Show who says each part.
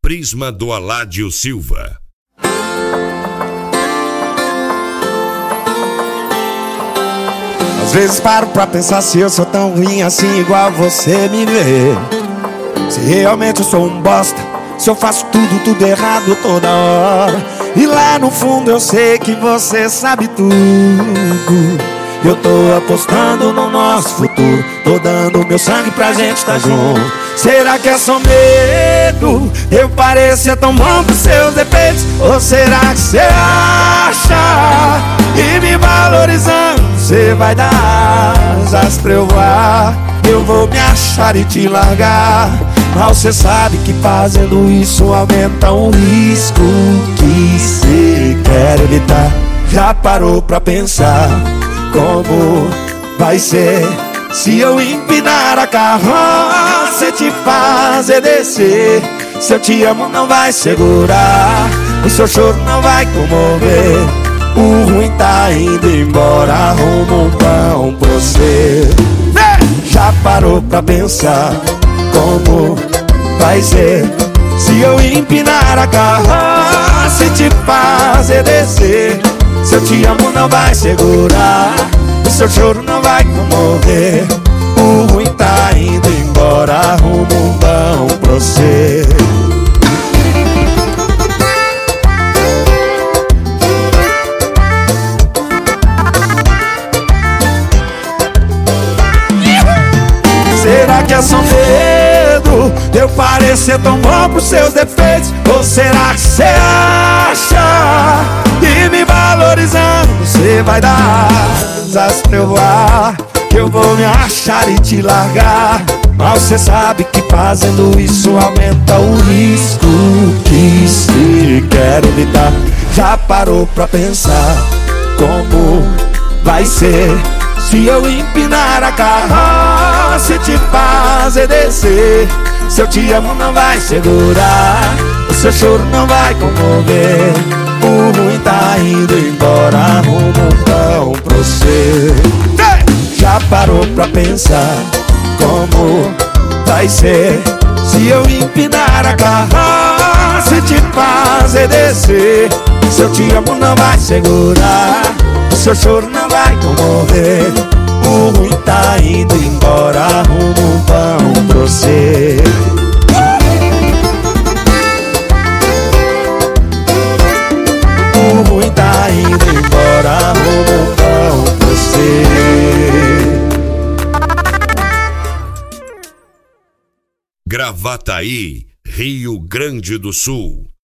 Speaker 1: Prisma do Aládio Silva.
Speaker 2: Às vezes paro pra pensar se eu sou tão ruim assim igual você me vê. Se realmente eu sou um bosta, se eu faço tudo errado toda hora. E lá no fundo eu sei que você sabe tudo. Eu tô apostando no nosso futuro, tô dando meu sangue pra gente tá junto. Será que é só medo? Eu parecer tão bom pros seus defeitos? Ou será que você acha que me valorizando você vai dar asas pra eu voar? Eu vou me achar e te largar, mas você sabe que fazendo isso aumenta um risco que você quer evitar. Já parou pra pensar como vai ser se eu empinar a carroça e te fazer descer? Se eu te amo não vai segurar, o seu choro não vai comover. O ruim tá indo embora, rumo um pão pra você. Já parou pra pensar como vai ser se eu empinar a carroça e te fazer descer? Se eu te amo não vai segurar, o seu choro não vai comover. O ruim tá indo embora, rumo um pão pra você. Será que é só medo de eu parecer tão bom pros seus defeitos? Ou será que você acha que me valorizando você vai dar asas pra eu voar? Que eu vou me achar e te largar, mas você sabe que fazendo isso aumenta o risco que se quer evitar. Já parou pra pensar como vai ser se eu empinar a carroça e te fazer descer? Se eu te amo não vai segurar, o seu choro não vai comover. O ruim tá indo embora, rumo um pão pra você. Já parou pra pensar como vai ser se eu empinar a carroça e te fazer descer? Se eu te amo não vai segurar, o seu choro não vai comover. O ruim tá indo embora, rumo um pão pra você. O ruim tá indo embora, rumo um pão pra você.
Speaker 1: Gravataí, Rio Grande do Sul.